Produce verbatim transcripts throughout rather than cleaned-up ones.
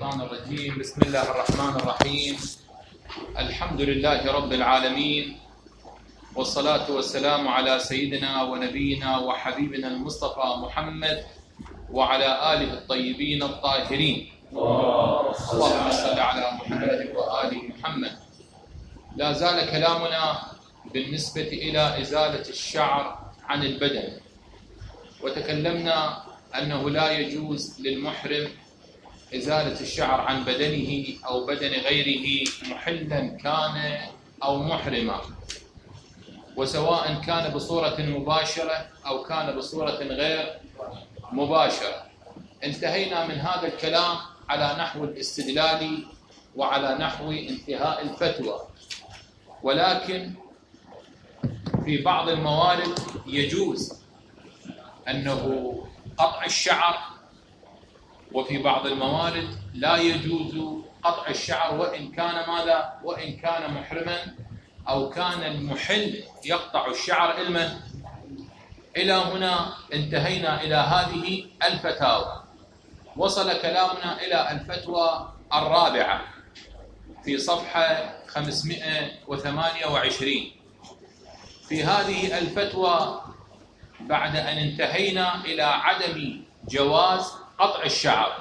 الشيطان الرجيم. بسم الله الرحمن الرحيم. الحمد لله رب العالمين، والصلاة والسلام على سيدنا ونبينا وحبيبنا المصطفى محمد وعلى آله الطيبين الطاهرين. اللهم صل على محمد وآل محمد. لا زال كلامنا بالنسبة إلى إزالة الشعر عن البدن، وتكلمنا أنه لا يجوز للمحرم إزالة الشعر عن بدنه أو بدن غيره، محلا كان أو محرما، وسواء كان بصورة مباشرة أو كان بصورة غير مباشرة. انتهينا من هذا الكلام على نحو الاستدلال وعلى نحو انتهاء الفتوى، ولكن في بعض الموارد يجوز أنه قطع الشعر، وفي بعض الموارد لا يجوز قطع الشعر وإن كان ماذا؟ وإن كان محرما أو كان المحل يقطع الشعر علما. إلى هنا انتهينا إلى هذه الفتاوى. وصل كلامنا إلى الفتوى الرابعة في صفحة خمسمائة وثمانية وعشرين. في هذه الفتوى بعد أن انتهينا إلى عدم جواز قطع الشعر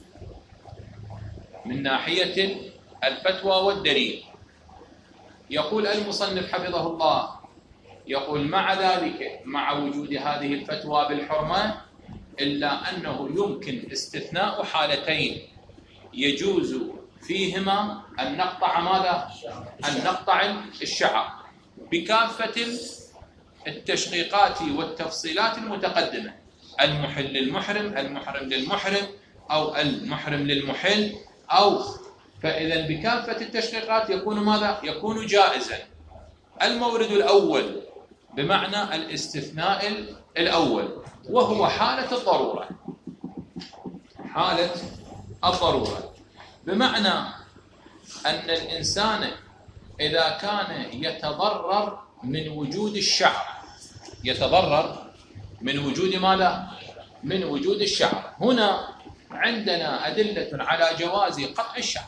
من ناحية الفتوى والدليل، يقول المصنف حفظه الله، يقول مع ذلك مع وجود هذه الفتوى بالحرمة إلا أنه يمكن استثناء حالتين يجوز فيهما أن نقطع ماذا؟ أن نقطع الشعر بكافة التشقيقات والتفصيلات المتقدمة، المحل للمحرم، المحرم للمحرم، أو المحرم للمحل، أو فإذا بكافة التشقيقات يكون ماذا؟ يكون جائزا. المورد الأول بمعنى الاستثناء الأول، وهو حالة الضرورة. حالة الضرورة بمعنى أن الإنسان إذا كان يتضرر من وجود الشعر، يتضرر من وجود ماذا؟ من وجود الشعر. هنا عندنا أدلة على جواز قطع الشعر،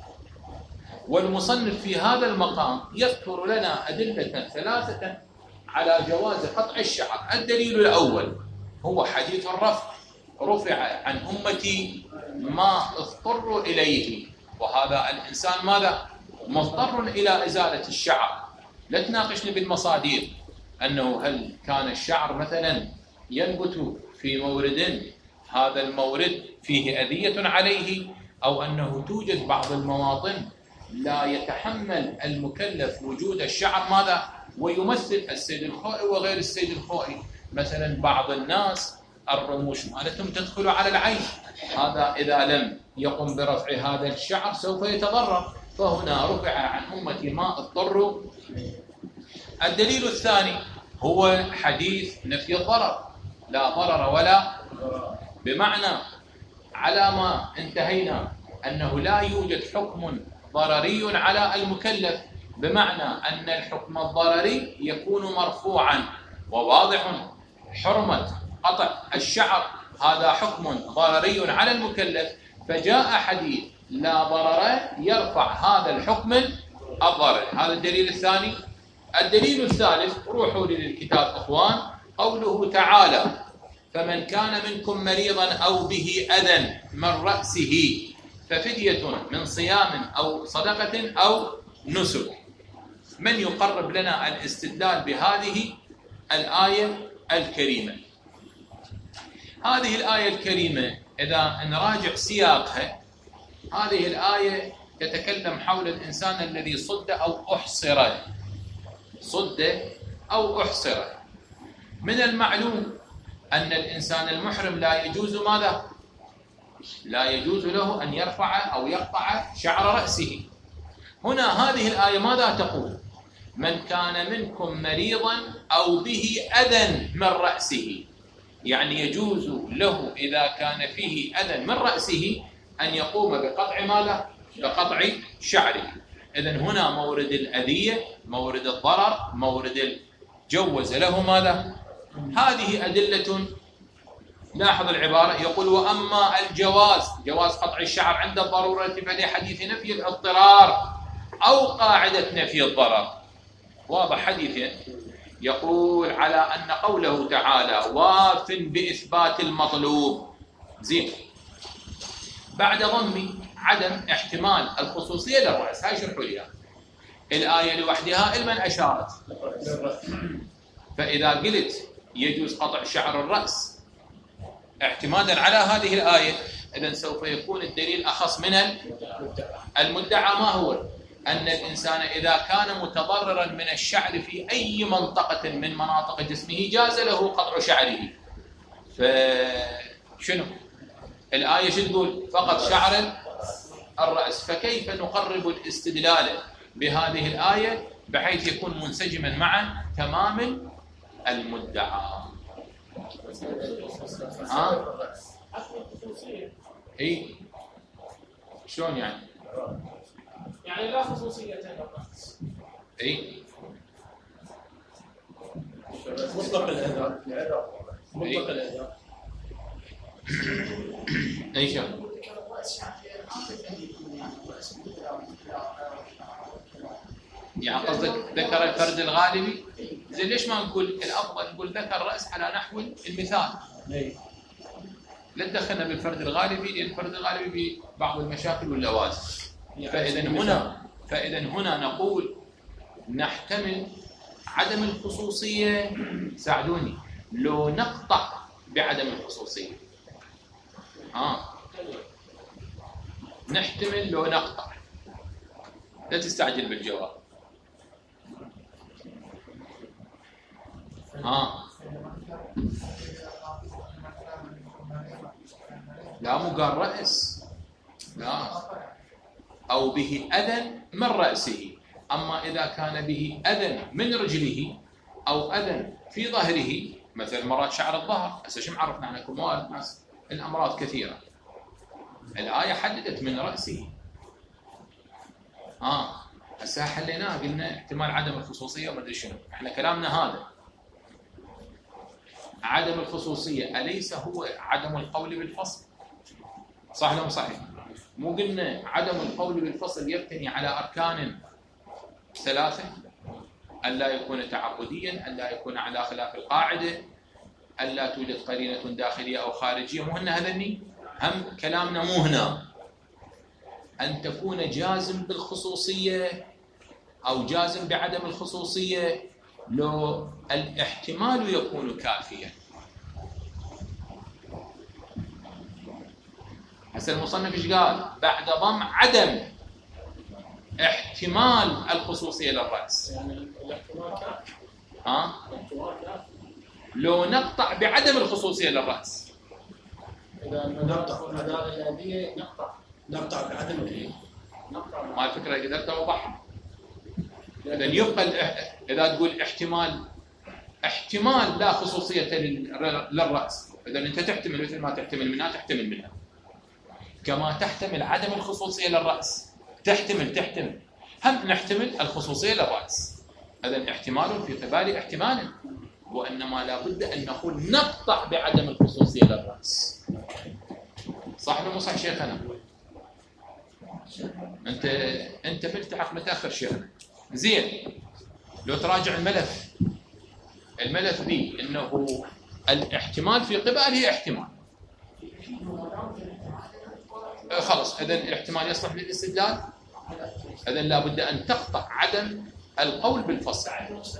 والمصنف في هذا المقام يذكر لنا أدلة ثلاثة على جواز قطع الشعر. الدليل الأول هو حديث الرفع، رفع عن أمتي ما اضطروا إليه، وهذا الإنسان ماذا؟ مضطر إلى إزالة الشعر. لا تناقشني بالمصادر أنه هل كان الشعر مثلا ينبت في مورد هذا المورد فيه أذية عليه، أو أنه توجد بعض المواطن لا يتحمل المكلف وجود الشعر ماذا؟ ويمثل السيد الخوئي وغير السيد الخوئي. مثلا بعض الناس الرموش مالتهم تدخل على العين، هذا إذا لم يقم برفع هذا الشعر سوف يتضرر، فهنا رفع عن أمتي ما اضطروا. الدليل الثاني هو حديث نفي الضرر، لا ضرر ولا، بمعنى على ما انتهينا أنه لا يوجد حكم ضرري على المكلف، بمعنى أن الحكم الضرري يكون مرفوعا، وواضح حرمة قطع الشعر هذا حكم ضرري على المكلف، فجاء حديث لا ضرر يرفع هذا الحكم الضرري. هذا الدليل الثاني. الدليل الثالث، روحوا للكتاب أخوان، قوله تعالى فمن كان منكم مريضا أو به أذى من رأسه ففدية من صيام أو صدقة أو نسك. من يقرب لنا الاستدلال بهذه الآية الكريمة؟ هذه الآية الكريمة إذا نراجع سياقها، هذه الآية تتكلم حول الإنسان الذي صد أو أحصر، صد أو أحصر. من المعلوم أن الإنسان المحرم لا يجوز ماذا؟ لا يجوز له أن يرفع أو يقطع شعر رأسه. هنا هذه الآية ماذا تقول؟ من كان منكم مريضا أو به أذى من رأسه، يعني يجوز له إذا كان فيه أذى من رأسه أن يقوم بقطع ماذا؟ بقطع شعره. إذن هنا مورد الأذية، مورد الضرر، مورد الجوز له ماذا؟ هذه أدلة لاحظ العبارة، يقول وأما الجواز، جواز قطع الشعر عند الضرورة فلحديث نفي الاضطرار أو قاعدة نفي الضرر. واضح حديثين. يقول على أن قوله تعالى واف بإثبات المطلوب زين بعد ضم عدم احتمال الخصوصية للرأس. هاي شرحوا لي الآية لوحدها المن أشارت. فإذا قلت يجوز قطع شعر الرأس اعتمادا على هذه الآية، إذن سوف يكون الدليل أخص من المدعى. ما هو؟ أن الإنسان إذا كان متضررا من الشعر في أي منطقة من مناطق جسمه جاز له قطع شعره. فشنو الآية شو تقول؟ فقط شعر الرأس. فكيف نقرب الاستدلال بهذه الآية بحيث يكون منسجما مع تمام المدعى؟ ها؟ اي شلون يعني؟ يعني لا خصوصية للرأس. اي مطلق الأذى. مطلق الأذى. اي شلون؟ يعني قصدك ذكر الفرد الغالبي؟ زين ليش ما نقول الافضل نقول ذكر الرأس على نحو المثال؟ لا تدخلنا بالفرد الغالبي، لان الفرد الغالبي ببعض المشاكل واللوازم. فاذا هنا فاذا هنا نقول نحتمل عدم الخصوصيه. ساعدوني، لو نقطع بعدم الخصوصيه اه نحتمل لو نقطع. لا تستعجل بالجواب. اه لا مو قال رأس، لا، أو به أذى من رأسه. أما إذا كان به أذى من رجله أو أذى في ظهره، مثل مرات شعر الظهر، هسه شو عرفنا عن كموال ناس الأمراض كثيرة. الآية حددت من رأسه. آه هسه حليناه، قلنا احتمال عدم الخصوصية وما أدري شنو. إحنا كلامنا هذا عدم الخصوصية أليس هو عدم القول بالفصل؟ صح ولا مو صحيح؟ مو قلنا عدم القول بالفصل يبتني على أركان ثلاثة: أن لا يكون تعبديا، أن لا يكون على خلاف القاعدة، أن لا توجد قرينة داخلية أو خارجية. مو هن هذني؟ هم كلامنا مو هنا أن تكون جازم بالخصوصية أو جازم بعدم الخصوصية لو الاحتمال يكون كافيا. هسه المصنف ايش قال؟ بعد ضم عدم احتمال الخصوصية للرأس. يعني الاحتمال كافي. ها؟ الاحتمال كافي. لو نقطع بعدم الخصوصية للرأس. إذا نقطع هذا الأذية نقطع نقطع بعدم الإيه؟ نقطع. ما الفكرة قدرت أوضحها. إذا يبقى إذا تقول احتمال احتمال لا خصوصية للرأس، إذا أنت تحتمل مثل ما تحتمل منها تحتمل منها، كما تحتمل عدم الخصوصية للرأس. تحتمل تحتمل هم نحتمل الخصوصية للرأس. إذا احتمال في قبال احتمال، وإنما لا بد أن نقول نقطع بعدم الخصوصية للرأس. صح ولا مو صح شيخنا؟ أنت أنت ملتحق متأخر شيخنا. زين، لو تراجع الملف الملف بي إنه الاحتمال في قباله احتمال. خلص، إذن الاحتمال يصلح للاستدلال. إذن لا بد أن تقطع عدم القول بالفصل.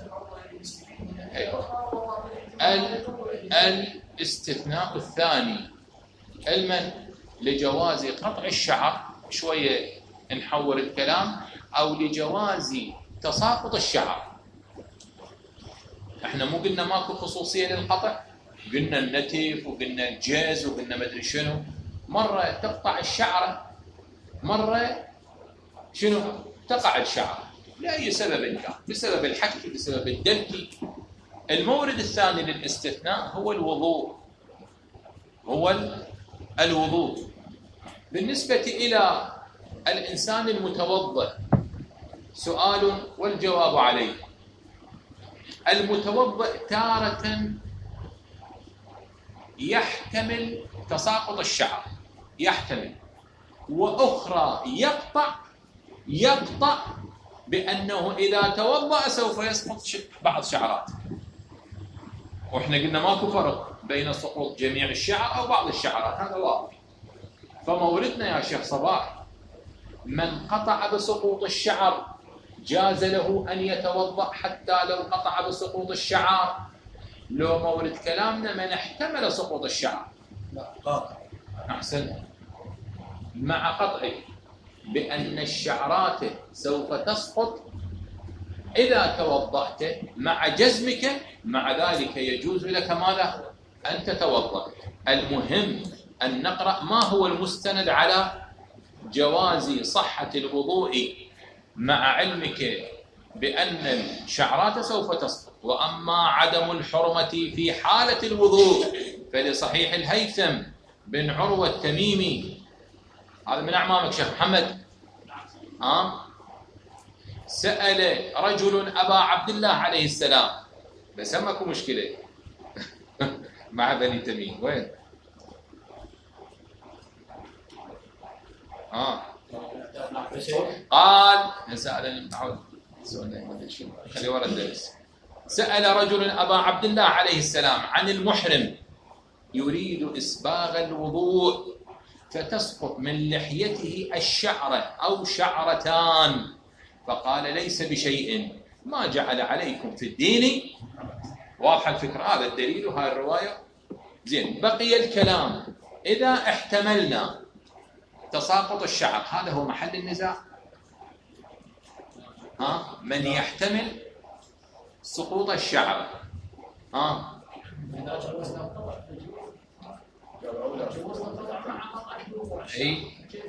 الاستثناء الثاني المن لجواز قطع الشعر، شوية نحور الكلام، أو لجواز تساقط الشعر. احنا مو قلنا ماكو خصوصية للقطع؟ قلنا النتف وقلنا الجاز وقلنا مدري شنو. مرة تقطع الشعرة، مرة شنو تقع الشعرة لأي سبب كان، بسبب الحك، بسبب الدلك. المورد الثاني للاستثناء هو الوضوء. هو الوضوء. بالنسبة إلى الإنسان المتوضئ سؤال والجواب عليه. المتوضئ تارة يحتمل تساقط الشعر، يحتمل، وأخرى يقطع يقطع بأنه إذا توضأ سوف يسقط بعض شعرات. وإحنا قلنا ماكو فرق بين سقوط جميع الشعر أو بعض الشعرات، هذا واضح. فموردنا يا شيخ صباح، من قطع بسقوط الشعر جاز له أن يتوضأ حتى لو قطع بسقوط الشعر، لو مورد كلامنا من احتمل سقوط الشعر. لا قاطع. أحسن. مع قطعك بأن الشعرات سوف تسقط إذا توضأت، مع جزمك، مع ذلك يجوز لك ماذا؟ أن تتوضأ. المهم أن نقرأ ما هو المستند على جواز صحة الوضوء مع علمك بأن الشعرات سوف تسقط. وأما عدم الحرمة في حالة الوضوء فلصحيح الهيثم بن عروة التميمي، هذا من أعمامك شيخ محمد، ها؟ سأل رجل أبا عبد الله عليه السلام، بس همكم مشكلة مع بني تميم، وين؟ آه. قال سأل خلي ورا الدرس. سأل رجل أبا عبد الله عليه السلام عن المحرم يريد إسباغ الوضوء فتسقط من لحيته الشعرة أو شعرتان، فقال ليس بشيء، ما جعل عليكم في الدين. واضحة الفكرة، هذا الدليل وهذه الرواية. زين، بقي الكلام إذا احتملنا تساقط الشعر، هذا هو محل النزاع. ها، من يحتمل سقوط الشعر، ها، اي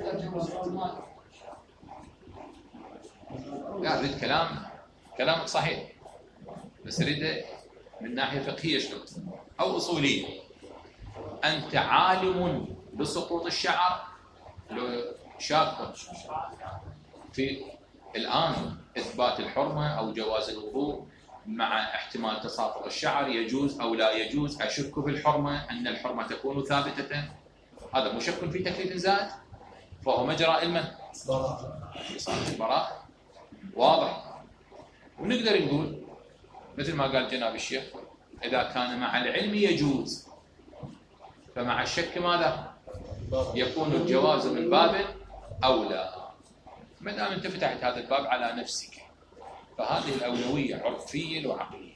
لا اريد كلام كلامك صحيح، بس اريد من ناحيه فقهيه شنو او اصوليه. انت عالم بسقوط الشعر، لو شاك في الان اثبات الحرمه او جواز الوضوء مع احتمال تساقط الشعر، يجوز او لا يجوز، اشك في الحرمه، ان الحرمه تكون ثابته، هذا مو شك في تكليف زائد، فهو مجرى المن صار البراء. واضح. ونقدر نقول مثل ما قال جناب الشيخ، اذا كان مع العلم يجوز، فمع الشك ماذا؟ يكون الجواز من باب اولى. ما دام انت فتحت هذا الباب على نفسك، فهذه الأولوية عرفية وعقلية.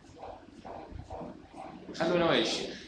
خلونا ويا الشيخ،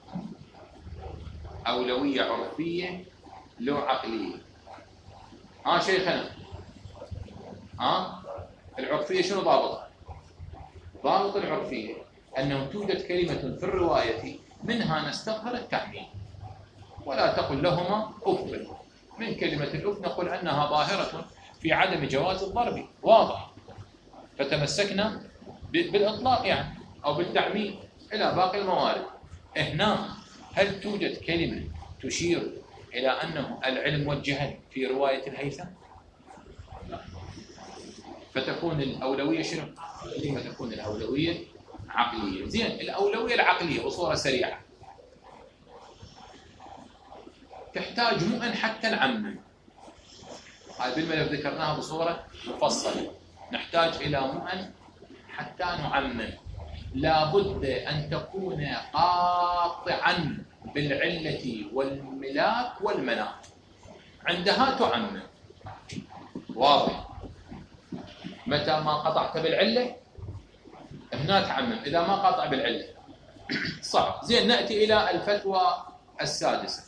أولوية عرفية لو عقلية. ها شيخنا، ها العرفية شنو ضابطها؟ ضابط العرفية أنه توجد كلمة في الرواية منها نستظهر التعميم، ولا تقل لهما أف. من كلمة الأف نقول أنها ظاهرة في عدم جواز الضرب، واضح، فتمسكنا بالإطلاق يعني أو بالتعميم إلى باقي الموارد. هنا هل توجد كلمة تشير إلى أنه العلم والجهل في رواية الهيثم؟ فتكون الأولوية شنو؟ فتكون الأولوية عقلية. زين، الأولوية العقلية بصورة سريعة تحتاج مؤن حتى نعمم. هذه بالملف ذكرناها بصورة مفصلة. نحتاج إلى مؤن حتى نعمم، لابد أن تكون قاطعا بالعلة والملاك والمناط، عندها تعمم. واضح. متى ما قطعت بالعلة هنا تعمم، إذا ما قطع بالعلة صعب. زين، نأتي إلى الفتوى السادسة.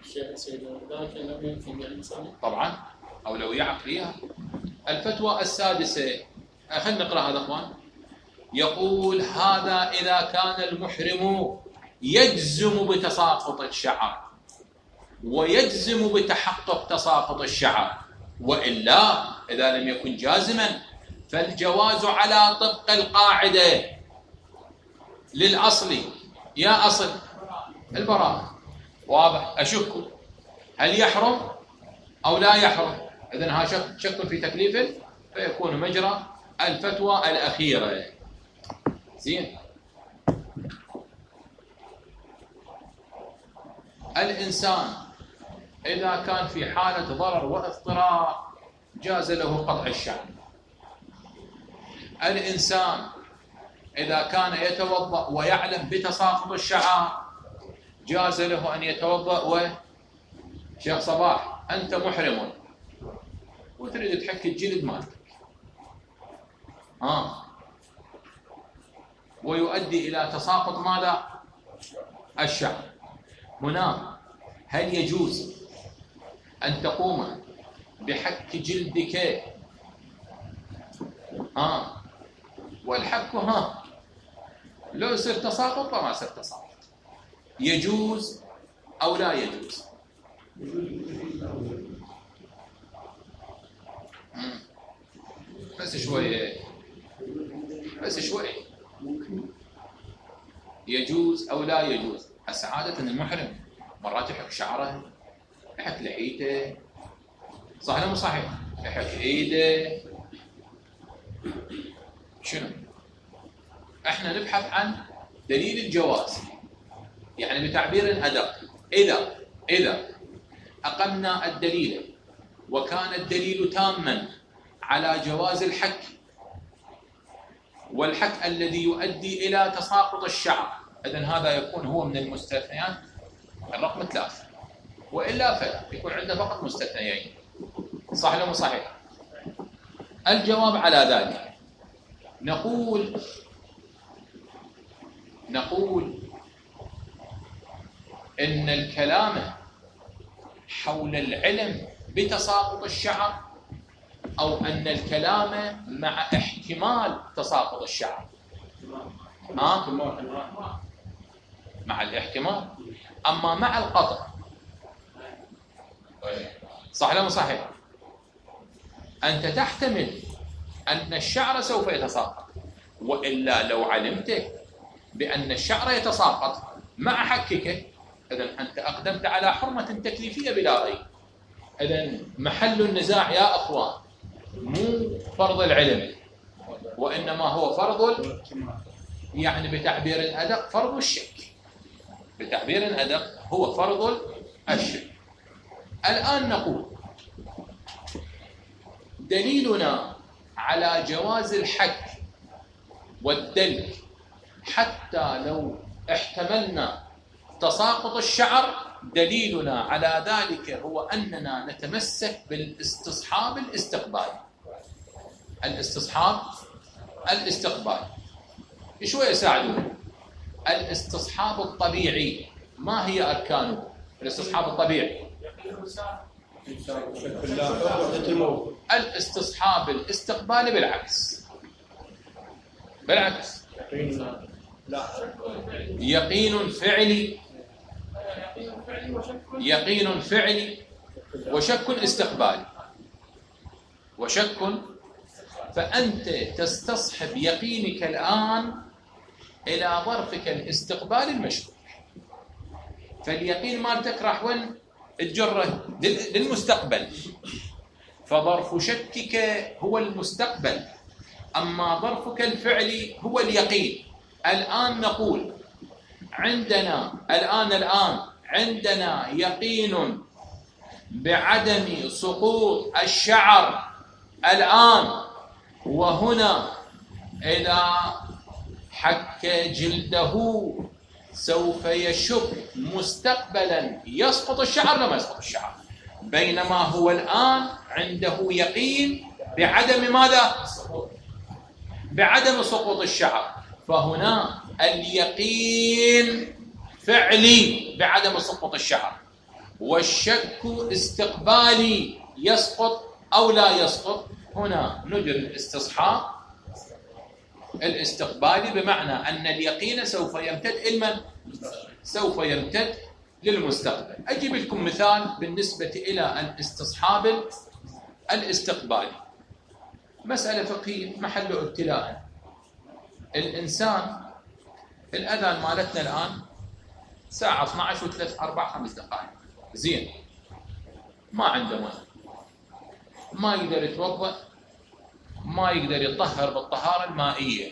طبعا أولوية عقلية. الفتوى السادسة، خلينا نقرأ هذا أخوان. يقول هذا إذا كان المحرم يجزم بتساقط الشعر ويجزم بتحقق تساقط الشعر، وإلا إذا لم يكن جازما فالجواز على طبق القاعدة للأصل. يا أصل البراءة. واضح. أشك هل يحرم أو لا يحرم، إذن ها شك, شك في تكليفه، فيكون مجرى الفتوى الأخيرة. زين. الإنسان إذا كان في حالة ضرر واضطرار جاز له قطع الشعر. الإنسان إذا كان يتوضأ ويعلم بتساقط الشعر جاز له أن يتوضأ. و شيخ صباح أنت محرم وتريد تحك الجلد مالك آه. ويؤدي إلى تساقط ماذا؟ الشعر. هنا هل يجوز أن تقوم بحك جلدك ها والحك ها لو يصير تساقط وما يصير تساقط يجوز أو لا يجوز؟ بس شوية بس شوية يجوز أو لا يجوز؟ هسه عادة المحرم مرات يحك شعره يحك لحيته صح ولا مو صحيح؟ يحك ايده شنو؟ احنا نبحث عن دليل الجواز يعني بتعبير أدق. إذا إذا أقمنا الدليل وكان الدليل تاما على جواز الحك والحك الذي يؤدي إلى تساقط الشعر إذن هذا يكون هو من المستثنيات الرقم ثلاثة وإلا فلا يكون عندنا فقط مستثنيين. صح ولا مو صحيح؟ الجواب على ذلك نقول نقول إن الكلام حول العلم بتساقط الشعر أو أن الكلام مع احتمال تساقط الشعر ها؟ مع الاحتمال. أما مع القطع صح ولا مو صحيح؟ أنت تحتمل أن الشعر سوف يتساقط وإلا لو علمت بأن الشعر يتساقط مع حكك إذن أنت أقدمت على حرمة تكليفية بلا ريب. إذن محل النزاع يا أخوان مو فرض العلم وإنما هو فرض يعني بتعبير أدق فرض الشك. بتعبير أدق هو فرض الشك. الآن نقول دليلنا على جواز الحك والدلك حتى لو احتملنا تساقط الشعر دليلنا على ذلك هو أننا نتمسك بالاستصحاب الاستقبالي. الاستصحاب الاستقبالي شوية يساعدون. الاستصحاب الطبيعي ما هي أركانه؟ الاستصحاب الطبيعي الاستصحاب الاستقبالي بالعكس بالعكس يقين فعلي يقين فعلي وشك استقبالي وشك. فأنت تستصحب يقينك الآن إلى ظرفك الاستقبالي المشروع. فاليقين مالتك راح وين تجره للمستقبل فظرف شكك هو المستقبل أما ظرفك الفعلي هو اليقين. الآن نقول عندنا الآن الآن عندنا يقين بعدم سقوط الشعر الآن وهنا إذا حك جلده سوف يشك مستقبلا يسقط الشعر لما يسقط الشعر بينما هو الآن عنده يقين بعدم ماذا؟ بعدم سقوط الشعر. فهنا اليقين فعلي بعدم سقوط الشعر والشك استقبالي يسقط أو لا يسقط. هنا نجري الاستصحاب الاستقبالي بمعنى أن اليقين سوف يمتد إلى سوف يمتد للمستقبل. أجيب لكم مثال بالنسبة إلى الاستصحاب الاستقبالي. مسألة فقهية محل ابتلاء. الإنسان الأذان مالتنا الآن ساعة اثنتي عشرة وثلاث أربع خمس دقائق زين ما عنده ماء ما يقدر يتوضأ ما يقدر يطهر بالطهارة المائية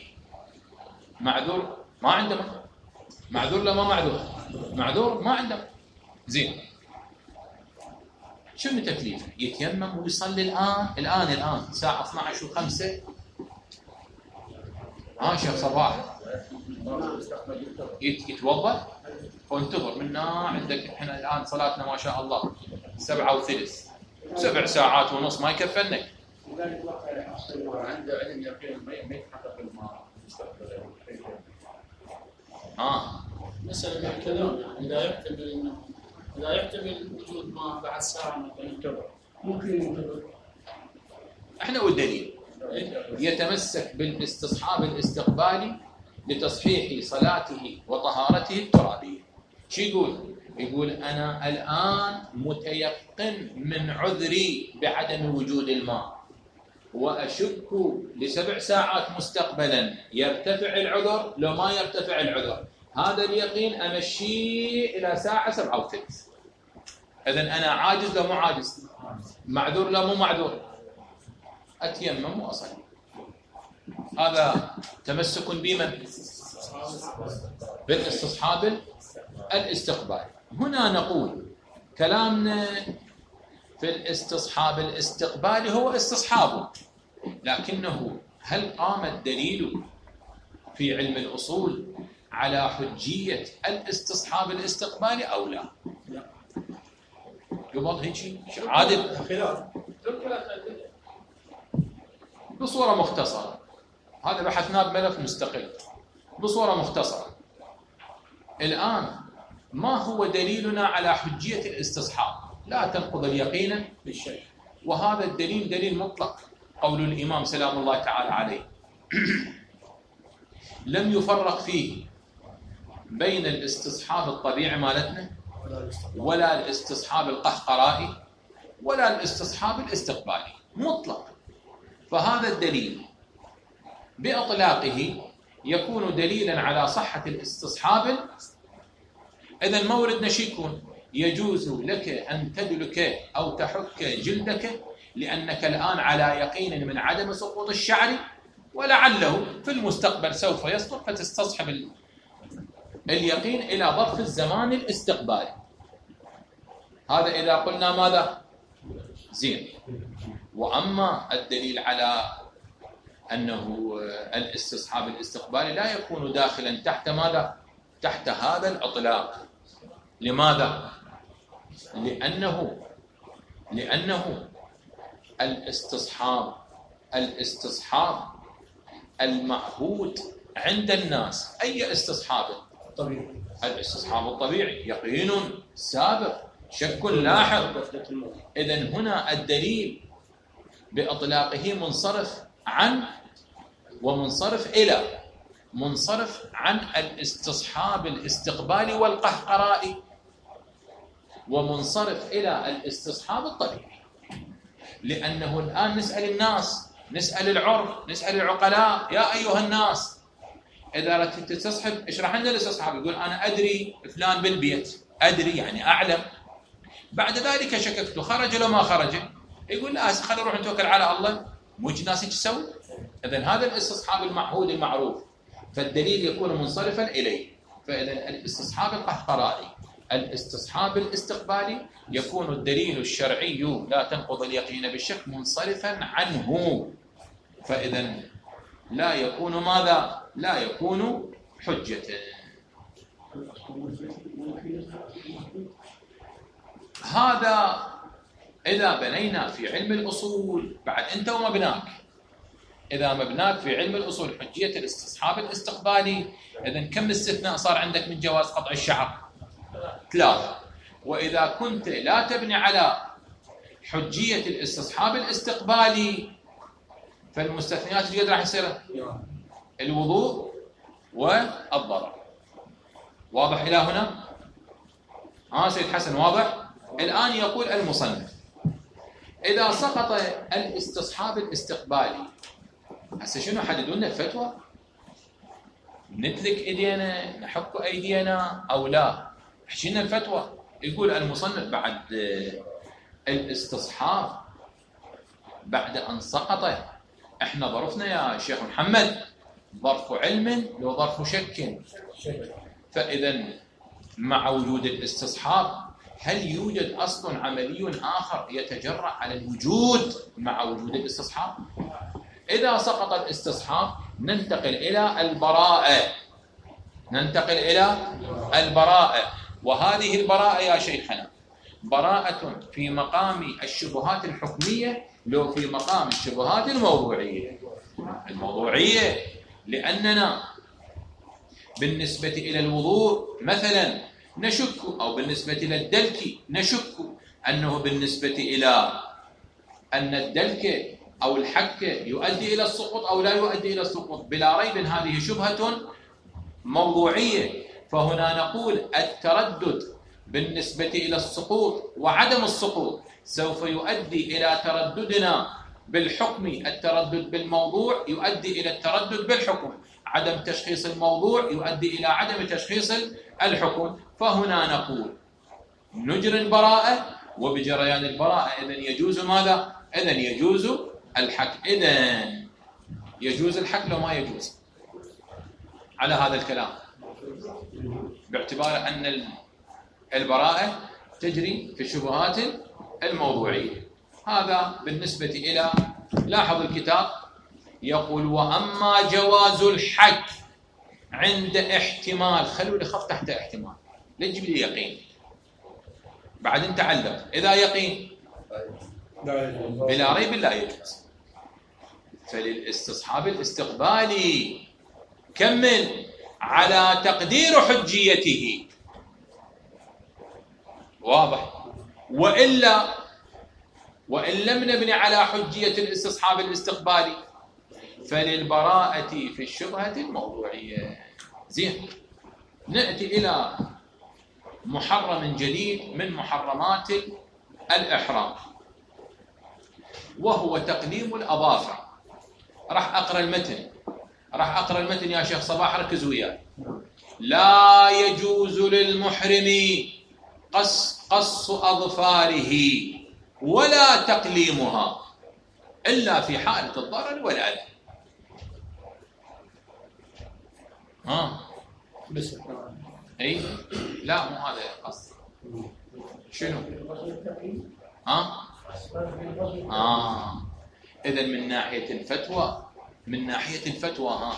معذور ما عنده ماء. معذور لا ما معذور؟ معذور ما عنده. زين، شنو تكليفه؟ يتيمم ويصلي الآن الآن الآن الساعة اثنعش وخمسة. ها شيخ صباح يتوضأ وانتظر منا عندك. احنا الآن صلاتنا ما شاء الله سبعة وثلث، سبع ساعات ونص ما يكفنك. عنده علم يقين ما يتحقق الماء مستقبلا. اه مثلا يحتمل يعني اذا يحتمل انه اذا يحتمل وجود ماء بعد ساعه مثلا ينتظر، ممكن ينتظر. احنا والدليل يتمسك بالاستصحاب الاستقبالي لتصحيح صلاته وطهارته الترابيه. شو يقول؟ يقول انا الان متيقن من عذري بعدم وجود الماء، واشك لسبع ساعات مستقبلا يرتفع العذر لو ما يرتفع العذر. هذا اليقين امشيه الى ساعه سبعة وثلث. اذا انا عاجز لو مو عاجز؟ معذور لو مو معذور؟ اتيمم واصلي. هذا تمسك بمن؟ بالاستصحاب الاستقبالي. هنا نقول كلامنا في الاستصحاب الاستقبالي هو استصحابه، لكنه هل قام الدليل في علم الأصول على حجية الاستصحاب الاستقبالي أو لا؟ يبقى هيك عادل خلاف بصورة مختصرة. هذا بحثناه بملف مستقل بصورة مختصرة. الآن ما هو دليلنا على حجية الاستصحاب؟ لا تنقض اليقين بالشيء، وهذا الدليل دليل مطلق. قول الإمام سلام الله تعالى عليه لم يفرق فيه بين الاستصحاب الطبيعي مالتنا ولا الاستصحاب القهقرائي ولا الاستصحاب الاستقبالي، مطلق. فهذا الدليل بإطلاقه يكون دليلا على صحة الاستصحاب. إذن موردنا شو يكون؟ يجوز لك أن تدلك أو تحك جلدك لأنك الآن على يقين من عدم سقوط الشعر، ولعله في المستقبل سوف يسقط، فتستصحب اليقين إلى ظرف الزمان الاستقبالي. هذا إذا قلنا ماذا؟ زين. وأما الدليل على أنه الاستصحاب الاستقبالي لا يكون داخلا تحت ماذا؟ تحت هذا الإطلاق. لماذا؟ لأنه لأنه الاستصحاب الاستصحاب المعهود عند الناس أي استصحاب؟ طبيعي. الاستصحاب الطبيعي يقين سابق شك لاحق. إذن هنا الدليل بإطلاقه منصرف عن ومنصرف إلى منصرف عن الاستصحاب الاستقبالي والقهقرائي، ومنصرف إلى الاستصحاب الطبيعي. لأنه الآن نسأل الناس، نسأل العرف، نسأل العقلاء: يا أيها الناس إذا أردت تستصحب اشرح لنا الاستصحاب. يقول أنا أدري فلان بالبيت، أدري يعني أعلم، بعد ذلك شككت خرج لو ما خرج. يقول لا خلينا نروح نتوكل على الله. مو ناس تسوي. إذن هذا الاستصحاب المعهود المعروف، فالدليل يكون منصرفا إليه. فإذا الاستصحاب القهقرائي الاستصحاب الاستقبالي يكون الدليل الشرعي لا تنقض اليقين بالشك منصرفا عنه، فإذا لا يكون ماذا؟ لا يكون حجة. هذا إذا بنينا في علم الأصول. بعد أنت ومبناك، إذا مبناك في علم الأصول حجية الاستصحاب الاستقبالي، إذن كم استثناء صار عندك من جواز قطع الشعر؟ ثلاثة. وإذا كنت لا تبني على حجية الاستصحاب الاستقبالي، فالمستثنيات اللي راح يصير الوضوء والضرر. واضح إلى هنا؟ ها سيد حسن واضح؟ الآن يقول المصنف: إذا سقط الاستصحاب الاستقبالي، هسه شنو حددوا لنا الفتوى؟ نتلك ايدينا، نحك ايدينا او لا؟ حشينا الفتوى. يقول المصنف: بعد الاستصحاب بعد ان سقط، احنا ظرفنا يا شيخ محمد ظرف علم لو ظرف شك. فاذا مع وجود الاستصحاب هل يوجد أصل عملي آخر يتجرأ على الوجود مع وجود الاستصحاب؟ إذا سقط الاستصحاب ننتقل إلى البراءة ننتقل إلى البراءة وهذه البراءة يا شيخنا براءة في مقام الشبهات الحكمية لو في مقام الشبهات الموضوعية. الموضوعية لأننا بالنسبة إلى الوضوء مثلا نشك، أو بالنسبة إلى الدلك نشك أنه بالنسبة إلى أن الدلك أو الحك يؤدي إلى السقوط أو لا يؤدي إلى السقوط. بلا ريب هذه شبهة موضوعية. فهنا نقول التردد بالنسبة إلى السقوط وعدم السقوط سوف يؤدي إلى ترددنا بالحكم. التردد بالموضوع يؤدي إلى التردد بالحكم، عدم تشخيص الموضوع يؤدي إلى عدم تشخيص الحكم. فهنا نقول نجري البراءة، وبجريان البراءة إذن يجوز ماذا؟ إذن يجوز الحك. إذن يجوز الحك لو ما يجوز على هذا الكلام، باعتبار أن البراءة تجري في الشبهات الموضوعية. هذا بالنسبة إلى لاحظ الكتاب يقول وأما جواز الحك عند احتمال. خلوا لي خف تحت احتمال، لا تجيب لي يقين بعد تعلق. إذا يقين بلا ريب لا يجوز. فللاستصحاب الاستقبالي كمل على تقدير حجيته، واضح؟ وإلا وإن لم نبني على حجية الاستصحاب الاستقبالي فللبراءة في الشبهة الموضوعية. زين، نأتي إلى محرم جديد من محرمات الإحرام وهو تقليم الأظافر. راح أقرأ المتن راح أقرأ المتن يا شيخ صباح، ركز وياي. لا يجوز للمحرم قص, قص أظفاره ولا تقليمها إلا في حالة الضرر والأذى. ها بس اي لا مو هذا قصد. شنو؟ ها اه اذا من ناحيه الفتوى من ناحيه الفتوى ها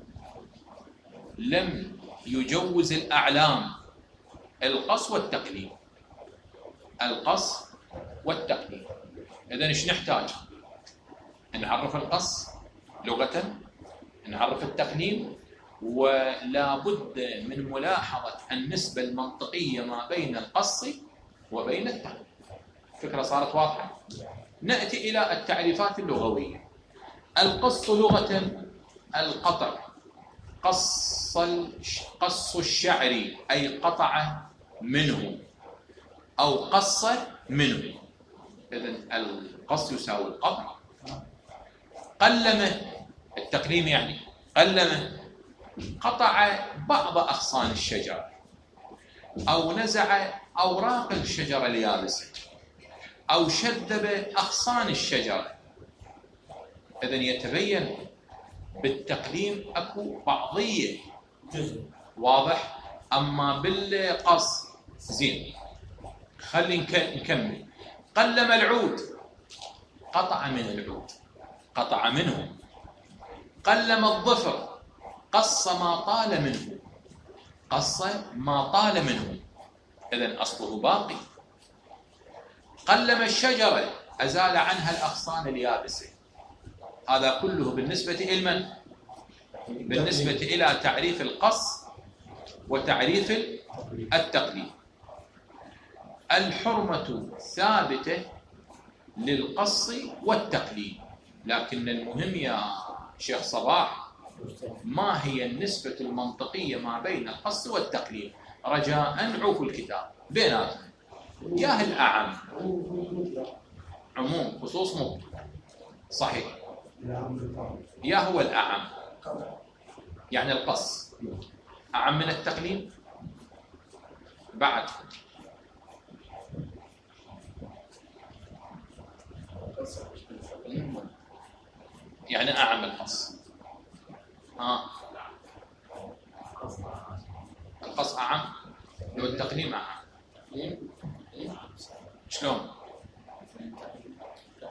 لم يجوز الاعلام القص والتقليم. القص والتقليم. اذا ايش نحتاج؟ نعرف القص لغه، نعرف التقليم، ولا بد من ملاحظة النسبة المنطقية ما بين القص وبين التقليم. فكرة صارت واضحة؟ نأتي إلى التعريفات اللغوية. القص لغة القطع، قص قص الشعر أي قطع منه أو قص منه. إذن القص يساوي القطع. قلمه التقليم يعني قلمه قطع بعض أغصان الشجرة أو نزع أوراق الشجرة اليابسة أو شذب أغصان الشجرة. إذن يتبين بالتقليم أكو بعضية، واضح؟ أما بالقص زين. خلي نكمل. قلم العود، قطع من العود، قطع منه. قلم الظفر، قص ما طال منه، قص ما طال منه. إذن أصله باقي. قلم الشجرة، أزال عنها الأغصان اليابسة. هذا كله بالنسبة إلى من؟ بالنسبة إلى تعريف القص وتعريف التقليد. الحرمة ثابتة للقص والتقليد، لكن المهم يا شيخ صباح ما هي النسبة المنطقية ما بين القص والتقليد؟ رجاء عوفوا الكتاب بيناتهم. يا الأعم عموم خصوص مطلق صحيح، يا هو الأعم يعني القص أعم من التقليد بعد. يعني أعم القص. ها القص أعم لو التقليم أعم.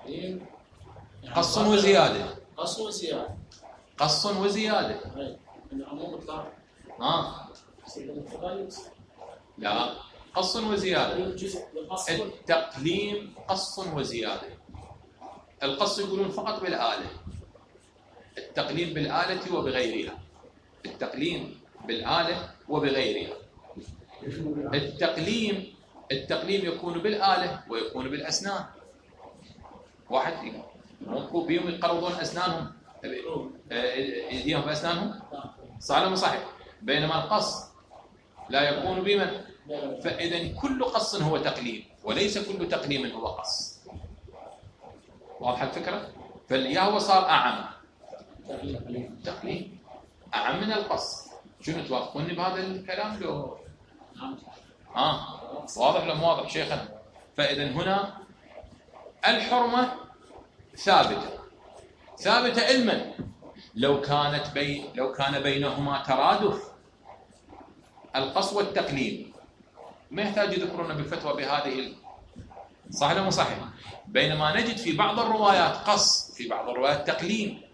التقليم يعني قص وزيادة. قص وزيادة. قص وزيادة. أي العموم إطلاق. ها؟ لا، قص وزيادة. التقليم قص وزيادة. القص يقولون فقط بالآلة، التقليم بالآلة وبغيرها. التقليم بالآلة وبغيرها. التقليم التقليم يكون بالآلة ويكون بالأسنان. واحد ممكن بيهم يقرضون أسنانهم يديهم بأسنانهم، صح ولا مو صحيح؟ بينما القص لا يكون بمن. فإذا كل قص هو تقليم وليس كل تقليم هو قص. واضحة الفكرة؟ فاليا هو صار أعم، تقليم أعم من القص. شنو توافقوني بهذا الكلام لو؟ آه واضح ولا مو واضح شيخنا؟ فإذا هنا الحرمة ثابتة ثابتة علما. لو كانت بين لو كان بينهما ترادف القص والتقليم ما يحتاج يذكرون بالفتوى بهذه ال... صح ولا مو صحيح؟ بينما نجد في بعض الروايات قص، في بعض الروايات تقليم.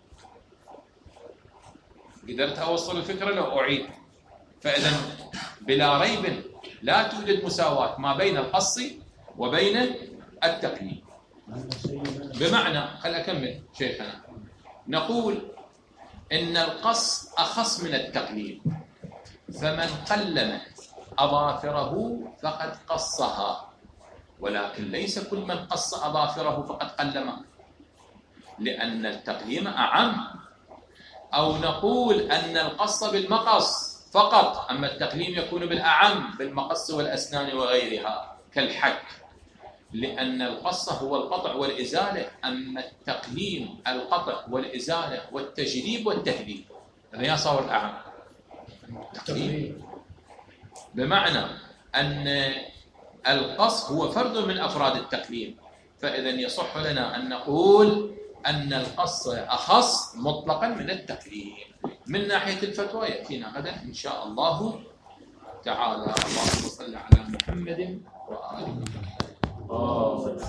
قدرت أوصل الفكرة لو أعيد؟ فإذا بلا ريب لا توجد مساواة ما بين القص وبين التقليم. بمعنى، خل أكمل شيخنا، نقول إن القص أخص من التقليم، فمن قلم أظافره فقد قصها، ولكن ليس كل من قص أظافره فقد قلمها، لأن التقليم أعم. أو نقول أن القص بالمقص فقط، أما التقليم يكون بالأعم بالمقص والأسنان وغيرها كالحك، لأن القص هو القطع والإزالة، أما التقليم القطع والإزالة والتجريب والتهذيب. هذا يصور الأعم تقليم، بمعنى أن القص هو فرد من أفراد التقليم. فإذا يصح لنا أن نقول أن القص أخص مطلقا من التقليم. من ناحية الفتوى يأتينا غدا إن شاء الله تعالى. اللهم صل على محمد وآله.